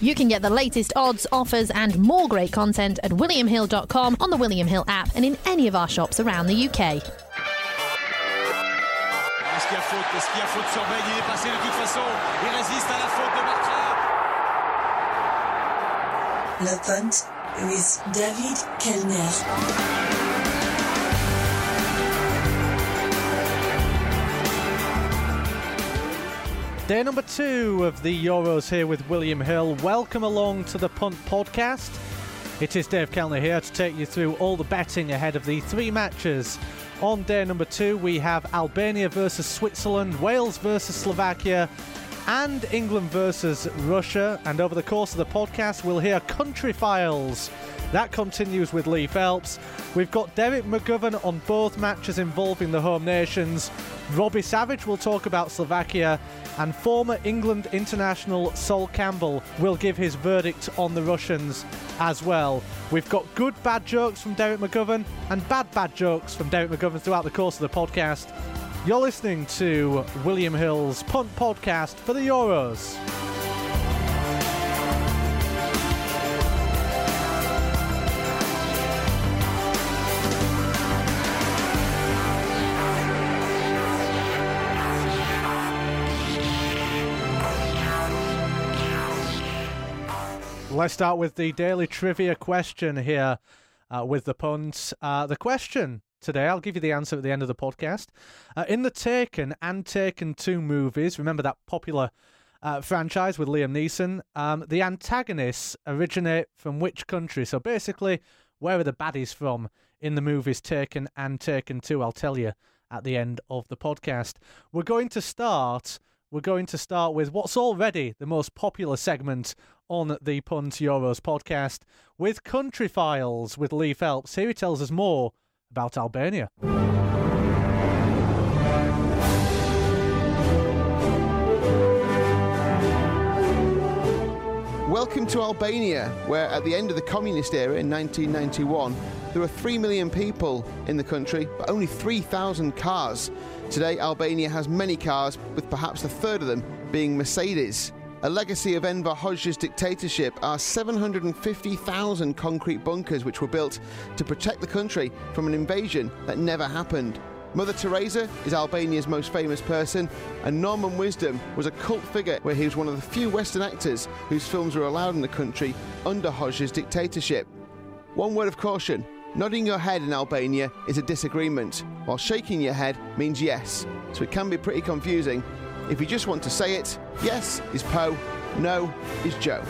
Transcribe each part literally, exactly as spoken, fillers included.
You can get the latest odds, offers and more great content at william hill dot com, on the William Hill app and in any of our shops around the U K. Est-ce qu'il y a faute? Est-ce qu'il y a faute sur Ben? Il est passé de toute façon. Il résiste à la faute de Bartra. Le Punt with David Kellner. Day number two of the Euros here with William Hill. Welcome along to the Punt Podcast. It is Dave Kellner here to take you through all the betting ahead of the three matches. On day number two, we have Albania versus Switzerland, Wales versus Slovakia, and England versus Russia. And over the course of the podcast, we'll hear country files. That continues with Lee Phelps. We've got Derek McGovern on both matches involving the home nations. Robbie Savage will talk about Slovakia, and former England international Sol Campbell will give his verdict on the Russians as well. We've got good bad jokes from Derek McGovern and bad bad jokes from Derek McGovern throughout the course of the podcast. You're listening to William Hill's Punt Podcast for the Euros. Let's start with the daily trivia question here uh, with the punts. Uh, the question today, I'll give you the answer at the end of the podcast. Uh, in the Taken and Taken two movies, remember that popular uh, franchise with Liam Neeson, um, the antagonists originate from which country? So basically, where are the baddies from in the movies Taken and Taken two? I'll tell you at the end of the podcast. We're going to start... We're going to start with what's already the most popular segment on the Punt Euros podcast, with Country Files with Lee Phelps. Here he tells us more about Albania. Welcome to Albania, where at the end of the communist era in nineteen ninety-one, there were three million people in the country, but only three thousand cars. Today, Albania has many cars, with perhaps a third of them being Mercedes. A legacy of Enver Hoxha's dictatorship are seven hundred fifty thousand concrete bunkers which were built to protect the country from an invasion that never happened. Mother Teresa is Albania's most famous person, and Norman Wisdom was a cult figure where he was one of the few Western actors whose films were allowed in the country under Hoxha's dictatorship. One word of caution: nodding your head in Albania is a disagreement, while shaking your head means yes, so it can be pretty confusing. If you just want to say it, yes is Po, no is Joe.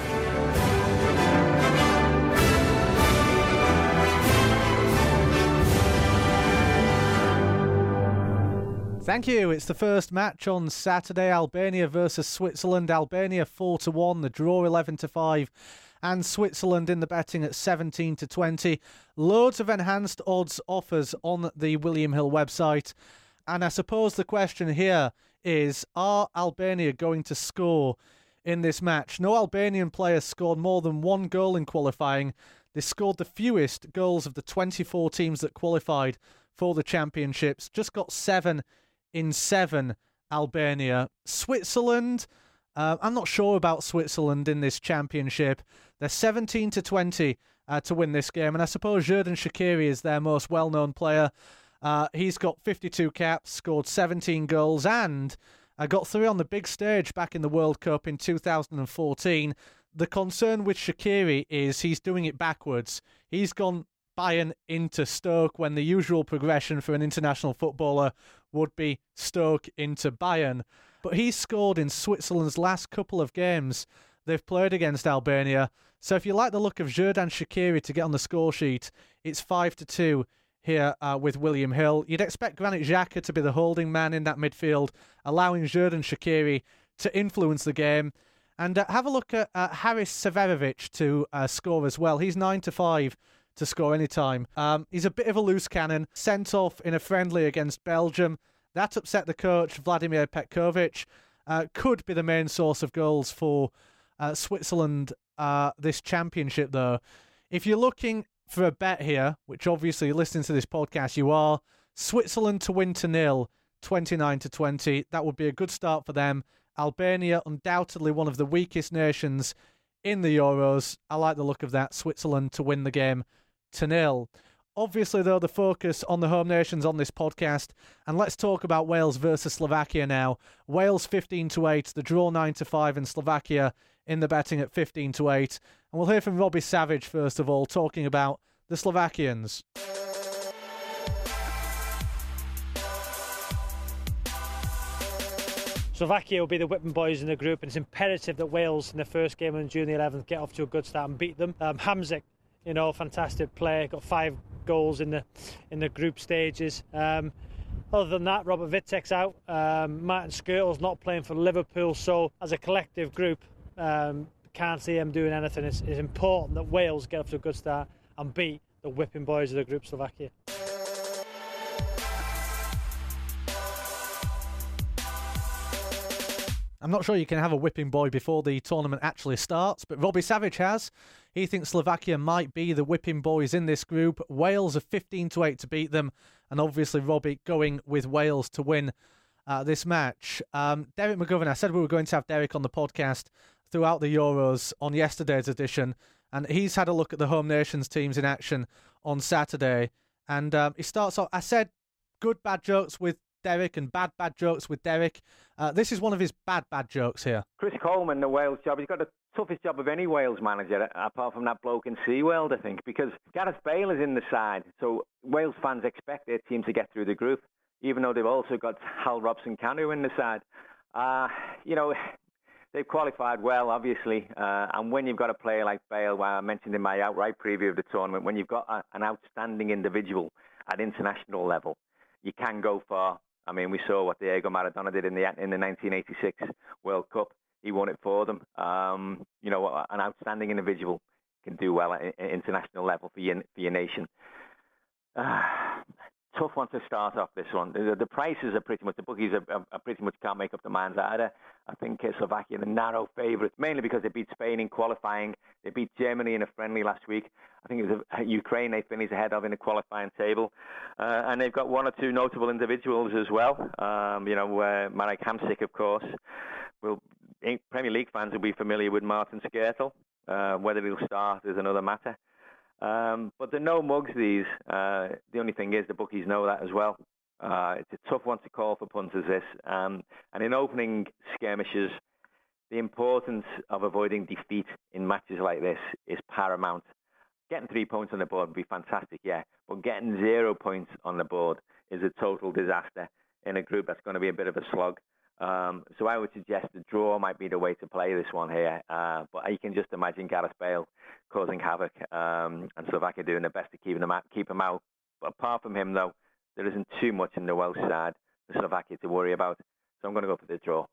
Thank you. It's the first match on Saturday, Albania versus Switzerland. Albania four to one, the draw eleven to five, and Switzerland in the betting at seventeen to twenty. Loads of enhanced odds offers on the William Hill website. And I suppose the question here is, are Albania going to score in this match? No Albanian player scored more than one goal in qualifying. They scored the fewest goals of the twenty-four teams that qualified for the championships. Just got seven in seven, Albania. Switzerland, uh, I'm not sure about Switzerland in this championship. They're seventeen to twenty uh, to win this game, and I suppose Xherdan Shaqiri is their most well-known player. Uh, he's got fifty-two caps, scored seventeen goals, and uh, got three on the big stage back in the World Cup in two thousand fourteen. The concern with Shaqiri is he's doing it backwards. He's gone Bayern into Stoke when the usual progression for an international footballer would be Stoke into Bayern. But he's scored in Switzerland's last couple of games they've played against Albania. So if you like the look of Xherdan Shaqiri to get on the score sheet, it's five to two here uh, with William Hill. You'd expect Granit Xhaka to be the holding man in that midfield, allowing Xherdan Shaqiri to influence the game. And uh, have a look at uh, Haris Severovic to uh, score as well. He's nine to five to score any time. Um, he's a bit of a loose cannon, sent off in a friendly against Belgium. That upset the coach, Vladimir Petkovic. Uh, could be the main source of goals for uh, Switzerland uh, this championship, though. If you're looking for a bet here, which obviously listening to this podcast you are, Switzerland to win to nil, twenty-nine to twenty. That would be a good start for them. Albania, undoubtedly one of the weakest nations in the Euros. I like the look of that. Switzerland to win the game to nil. Obviously, though, the focus on the home nations on this podcast. And let's talk about Wales versus Slovakia now. Wales fifteen to eight, the draw nine to five, and Slovakia in the betting at fifteen to eight. And we'll hear from Robbie Savage, first of all, talking about the Slovakians. Slovakia will be the whipping boys in the group, and it's imperative that Wales in the first game on June the eleventh get off to a good start and beat them. Um, Hamsik, you know, fantastic player, got five goals in the in the group stages. Um, other than that, Robert Vitek's out. Um, Martin Skrtel's not playing for Liverpool, so as a collective group, um, can't see them doing anything. It's, it's important that Wales get off to a good start and beat the whipping boys of the group, Slovakia. I'm not sure you can have a whipping boy before the tournament actually starts, but Robbie Savage has. He thinks Slovakia might be the whipping boys in this group. Wales are fifteen to eight to beat them, and obviously Robbie going with Wales to win uh, this match. Um, Derek McGovern, I said we were going to have Derek on the podcast throughout the Euros on yesterday's edition, and he's had a look at the home nations teams in action on Saturday, and um, he starts off, I said good bad jokes with Derek and bad, bad jokes with Derek. Uh, this is one of his bad, bad jokes here. Chris Coleman, the Wales job, he's got the toughest job of any Wales manager, apart from that bloke in SeaWorld, I think, because Gareth Bale is in the side. So Wales fans expect their team to get through the group, even though they've also got Hal Robson-Kanu in the side. Uh, you know, they've qualified well, obviously. Uh, and when you've got a player like Bale, well, I mentioned in my outright preview of the tournament, when you've got a, an outstanding individual at international level, you can go far. I mean, we saw what Diego Maradona did in the in the nineteen eighty-six World Cup. He won it for them. Um, you know, an outstanding individual can do well at international level for your for your nation. Uh, tough one to start off this one. The, the prices are pretty much, the bookies are, are, are pretty much can't make up the minds either. I think uh, Slovakia are the narrow favourites, mainly because they beat Spain in qualifying. They beat Germany in a friendly last week. I think it was a, Ukraine they finished ahead of in the qualifying table. Uh, and they've got one or two notable individuals as well. Um, you know, uh, Marek Hamsik, of course. Will Premier League fans will be familiar with Martin Skrtel. Uh, whether he'll start is another matter. Um, but they're no mugs, these. Uh, the only thing is the bookies know that as well. Uh, it's a tough one to call for punters, this. Um, and in opening skirmishes, the importance of avoiding defeat in matches like this is paramount. Getting three points on the board would be fantastic, yeah. But getting zero points on the board is a total disaster in a group that's going to be a bit of a slog. Um, so I would suggest the draw might be the way to play this one here. Uh, but you can just imagine Gareth Bale causing havoc um, and Slovakia doing their best to keep him out. Keep him out. But apart from him, though, there isn't too much in the Welsh side for Slovakia to worry about. So I'm going to go for the draw.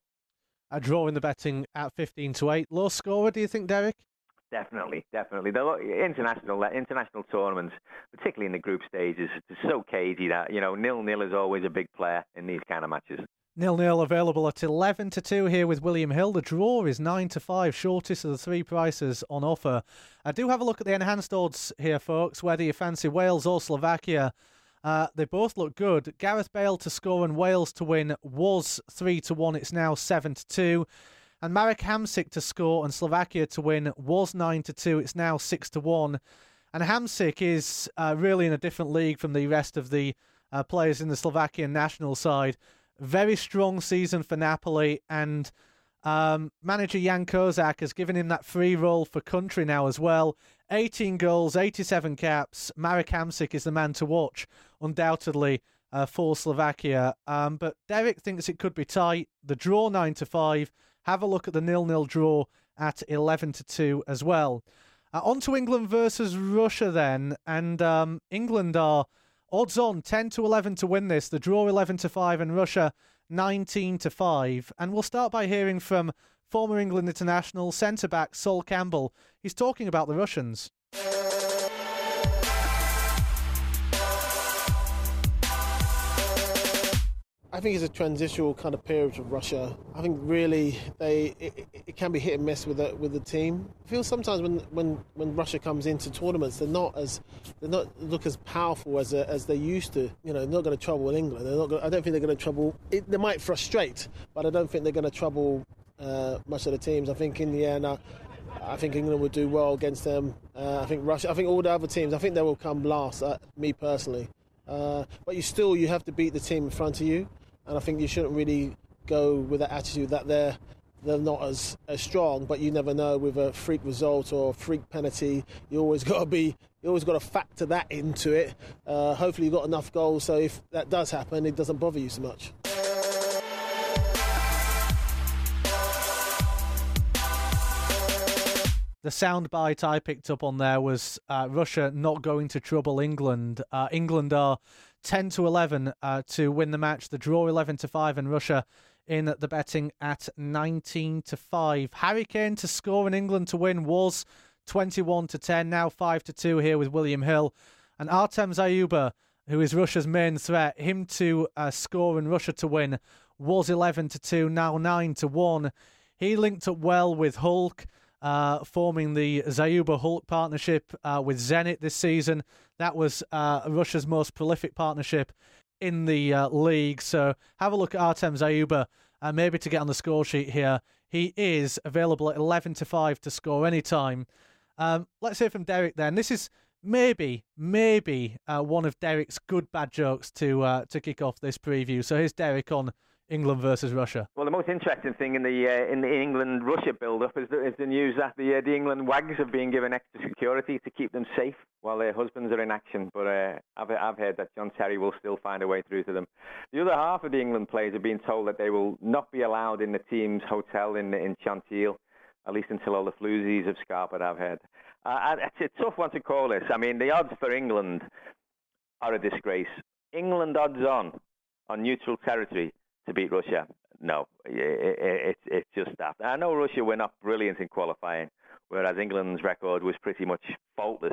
A draw in the betting at fifteen to eight. Low scorer, do you think, Derek? Definitely, definitely. The international international tournaments, particularly in the group stages, it's so cagey that, you know, nil-nil is always a big player in these kind of matches. Nil-nil available at eleven to two here with William Hill. The draw is nine to five, shortest of the three prices on offer. I do have a look at the enhanced odds here, folks, whether you fancy Wales or Slovakia. Uh, they both look good. Gareth Bale to score and Wales to win was three to one. It's now seven to two. And Marek Hamsik to score and Slovakia to win was nine to two. It's now six to one. And Hamsik is uh, really in a different league from the rest of the uh, players in the Slovakian national side. Very strong season for Napoli, and um, manager Jan Kozak has given him that free role for country now as well. eighteen goals, eighty-seven caps. Marek Hamsik is the man to watch, undoubtedly, uh, for Slovakia. Um, but Derek thinks it could be tight. The draw nine to five. Have a look at the nil-nil draw at eleven to two as well. Uh, on to England versus Russia then, and um, England are odds on ten to eleven to win this. The draw eleven to five and Russia nineteen to five. And we'll start by hearing from former England international centre-back Sol Campbell. He's talking about the Russians. I think it's a transitional kind of period for Russia. I think really they it, it can be hit and miss with the, with the team. I feel sometimes when, when, when Russia comes into tournaments, they're not as they're not look as powerful as as they used to. You know, they're not going to trouble England. They're not. Gonna, I don't think they're going to trouble. It, they might frustrate, but I don't think they're going to trouble uh, much of the teams. I think in the end, uh, I think England will do well against them. Uh, I think Russia. I think all the other teams. I think they will come last. Uh, me personally, uh, but you still you have to beat the team in front of you, and I think you shouldn't really go with that attitude that they're they're not as, as strong. But you never know with a freak result or a freak penalty. You always got to be. You always got to factor that into it. Uh, hopefully, you've got enough goals so if that does happen, it doesn't bother you so much. The soundbite I picked up on there was uh, Russia not going to trouble England. Uh, England are ten to eleven uh, to win the match. The draw eleven to five, and Russia in the betting at nineteen to five. Harry Kane to score and England to win was twenty-one to ten. Now five to two here with William Hill. And Artem Zayuba, who is Russia's main threat, him to uh, score and Russia to win was eleven to two. Now nine to one. He linked up well with Hulk. Uh, forming the Zayuba-Hulk partnership uh, with Zenit this season. That was uh, Russia's most prolific partnership in the uh, league. So have a look at Artem Zayuba, uh, maybe to get on the score sheet here. He is available at eleven to five to score anytime. Um, let's hear from Derek then. This is maybe, maybe uh, one of Derek's good bad jokes to uh, to kick off this preview. So here's Derek on England versus Russia. Well, the most interesting thing in the uh, in the England-Russia build-up is the, is the news that the uh, the England Wags have been given extra security to keep them safe while their husbands are in action. But uh, I've I've heard that John Terry will still find a way through to them. The other half of the England players have been told that they will not be allowed in the team's hotel in in Chantilly, at least until all the floozies have scarpered. I've heard. Uh, it's a tough one to call this. I mean, the odds for England are a disgrace. England odds on on neutral territory to beat Russia, no, it, it, it's just that. I know Russia were not brilliant in qualifying, whereas England's record was pretty much faultless.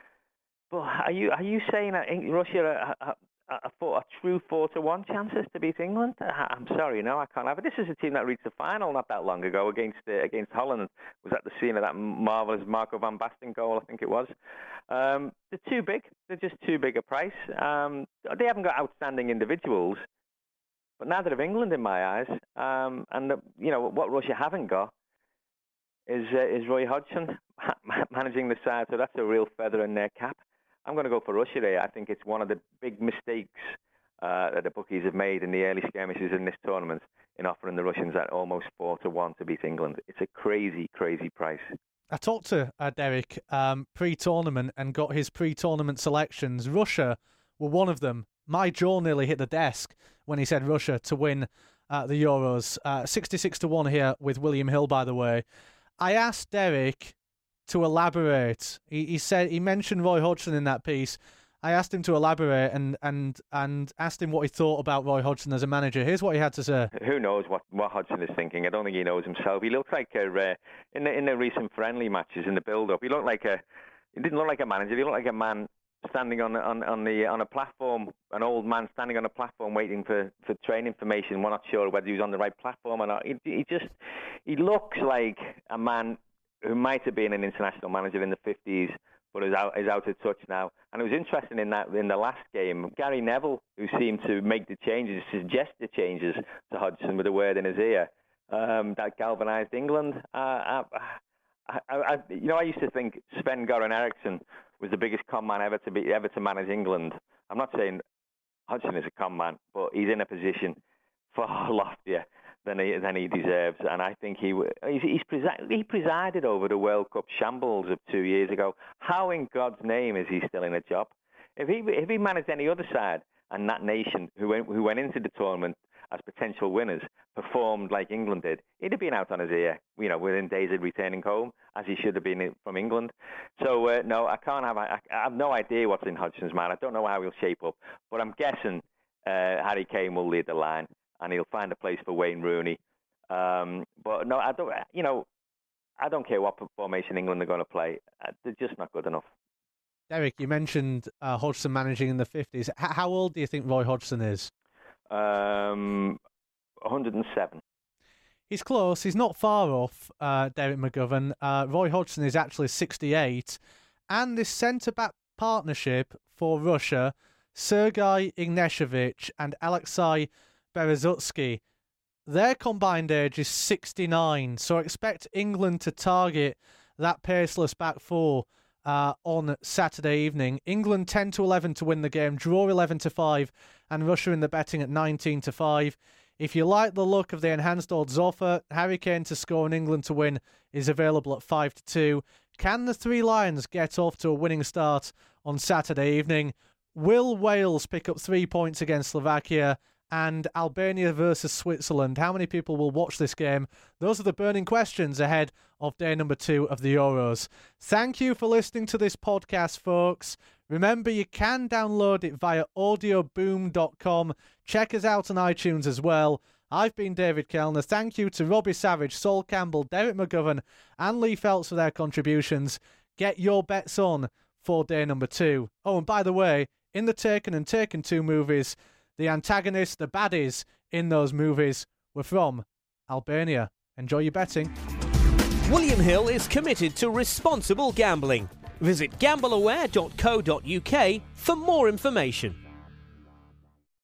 But are you are you saying that Russia are, are, are, are a true four to one chances to beat England? I'm sorry, no, I can't have it. This is a team that reached the final not that long ago against uh, against Holland. Was at the scene of that marvellous Marco van Basten goal, I think it was. Um, they're too big. They're just too big a price. Um, they haven't got outstanding individuals. But neither have England in my eyes. Um, and, the, you know, what Russia haven't got is uh, is Roy Hodgson managing the side. So that's a real feather in their cap. I'm going to go for Russia here. I think it's one of the big mistakes uh, that the bookies have made in the early skirmishes in this tournament in offering the Russians at almost four to one to beat England. It's a crazy, crazy price. I talked to uh, Derek um, pre-tournament and got his pre-tournament selections. Russia were one of them. My jaw nearly hit the desk when he said Russia to win uh, the Euros. Uh, sixty-six to one here with William Hill, by the way. I asked Derek to elaborate. He, he said he mentioned Roy Hodgson in that piece. I asked him to elaborate and, and, and asked him what he thought about Roy Hodgson as a manager. Here's what he had to say. Who knows what, what Hodgson is thinking? I don't think he knows himself. He looks like a, uh, in the in the recent friendly matches in the build-up. He looked like a. He didn't look like a manager. He looked like a man standing on on on the on a platform, an old man standing on a platform waiting for, for train information. We're not sure whether he was on the right platform or not. He, he just he looks like a man who might have been an international manager in the fifties, but is out is out of touch now. And it was interesting in that in the last game, Gary Neville, who seemed to make the changes, suggest the changes to Hodgson with a word in his ear, um, that galvanised England. Uh, I, I, I, you know, I used to think Sven-Goran Eriksson was the biggest con man ever to be ever to manage England. I'm not saying Hodgson is a con man, but he's in a position far loftier than he than he deserves. And I think he he's, he's presi- he presided over the World Cup shambles of two years ago. How in God's name is he still in a job? If he if he managed any other side and that nation who went who went into the tournament as potential winners performed like England did, he'd have been out on his ear, you know, within days of returning home, as he should have been from England. So, uh, no, I can't have, I, I have no idea what's in Hodgson's mind. I don't know how he'll shape up, but I'm guessing uh, Harry Kane will lead the line and he'll find a place for Wayne Rooney. Um, but no, I don't, you know, I don't care what formation England are going to play. They're just not good enough. Derek, you mentioned uh, Hodgson managing in the fifties. H- how old do you think Roy Hodgson is? Um, one hundred and seven. He's close. He's not far off, uh, Derek McGovern. Uh, Roy Hodgson is actually sixty-eight. And this centre-back partnership for Russia, Sergei Ignashevich and Alexei Berezutsky, their combined age is sixty-nine. So expect England to target that paceless back four uh, on Saturday evening. England ten to eleven to win the game, draw eleven to five, and Russia in the betting at nineteen to five. If you like the look of the enhanced odds offer, Harry Kane to score and England to win is available at five to two. Can the Three Lions get off to a winning start on Saturday evening? Will Wales pick up three points against Slovakia? And Albania versus Switzerland. How many people will watch this game? Those are the burning questions ahead of day number two of the Euros. Thank you for listening to this podcast, folks. Remember, you can download it via audio boom dot com. Check us out on iTunes as well. I've been David Kellner. Thank you to Robbie Savage, Sol Campbell, Derek McGovern, and Lee Phelps for their contributions. Get your bets on for day number two. Oh, and by the way, in the Taken and Taken two movies, the antagonists, the baddies in those movies were from Albania. Enjoy your betting. William Hill is committed to responsible gambling. Visit gamble aware dot co dot uk for more information.